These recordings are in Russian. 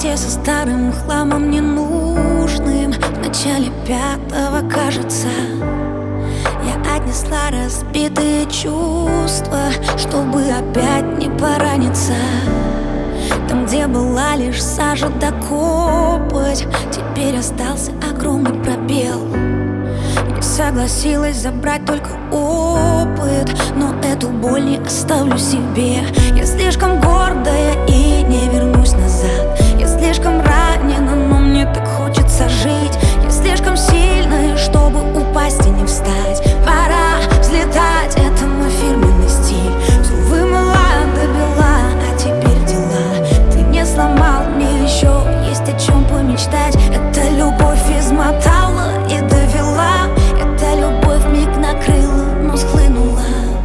вместе со старым хламом ненужным. В начале пятого, кажется, я отнесла разбитые чувства, чтобы опять не пораниться. Там, где была лишь сажа да копоть, теперь остался огромный пробел. Я согласилась забрать только опыт, но эту боль не оставлю себе. Я слишком гордая и не вернусь назад. Я слишком ранена, но мне так хочется жить. Я слишком сильная, чтобы упасть и не встать. Пора взлетать, это мой фирменный стиль. Все вымыла до бела, а теперь дела. Ты не сломал, мне еще есть о чем помечтать. Это любовь измотала и довела. Эта любовь миг накрыла, но схлынула.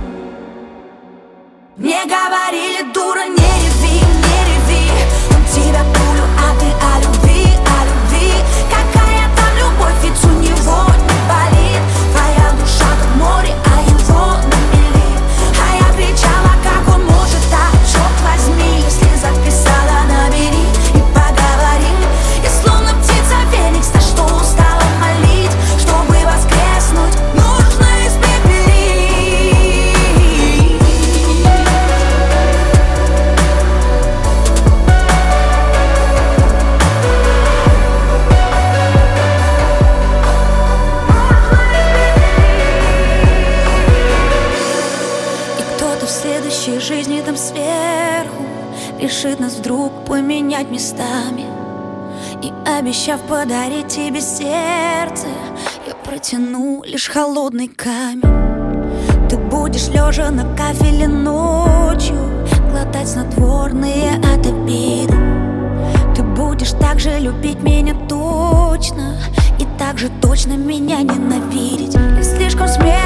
Мне говорили, дура, не реви, не реви. Он тебя пулю, а ты о любви, о любви. Какая там любовь, ведь у него не болит. Твоя душа как море, а его на мели. А я кричала, как он может так, черт возьми. Если записала, набери и поговорим. Я словно птица Феникс, на что устала молить. Чтобы воскреснуть, нужно испепелить. В следующей жизни там сверху решит нас вдруг поменять местами. И обещав подарить тебе сердце, я протяну лишь холодный камень. Ты будешь лежа на кафеле ночью глотать снотворные от обиды. Ты будешь так же любить меня точно и так же точно меня ненавидеть. Я слишком смелая,